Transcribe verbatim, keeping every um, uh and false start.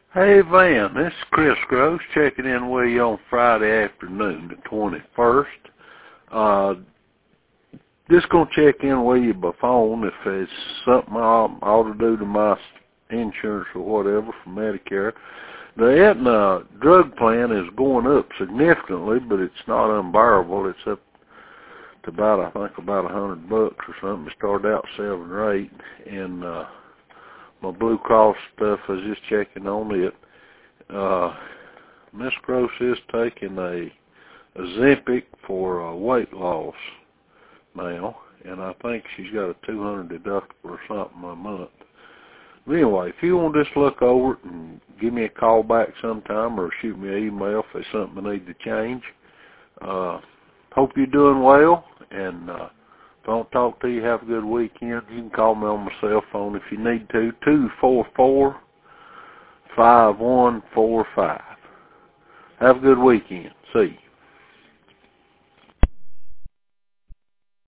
Hey Van, this is Chris Gross checking in with you on Friday afternoon, the twenty-first. Uh, just going to check in with you by phone if it's something I ought to do to my insurance or whatever for Medicare. The Aetna drug plan is going up significantly, but it's not unbearable. It's up to about, I think, about a hundred bucks or something. It started out seven or eight, and uh, my Blue Cross stuff, I was just checking on it. Uh, Miss Gross is taking a Ozempic for uh, weight loss now, and I think she's got a two hundred deductible or something a month. But anyway, if you want to just look over it and give me a call back sometime or shoot me an email if there's something I need to change. Uh, hope you're doing well, and uh, if I don't talk to you, have a good weekend. You can call me on my cell phone if you need to, two four four, five one four five. Have a good weekend. See you.